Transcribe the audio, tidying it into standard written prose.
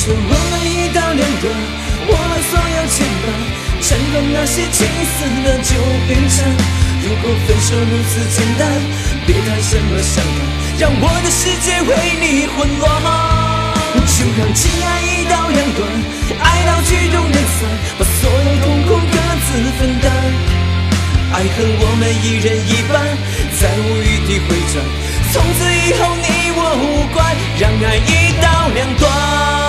手我们一刀两断，我把所有牵绊，成功那些青涩的就变成。如果分手如此简单，别谈什么伤感，让我的世界为你混乱。就让情爱一刀两断，爱到曲终人散，把所有痛苦各自分担。爱恨我们一人一半，再无余地回转。从此以后你我无关，让爱一刀两断。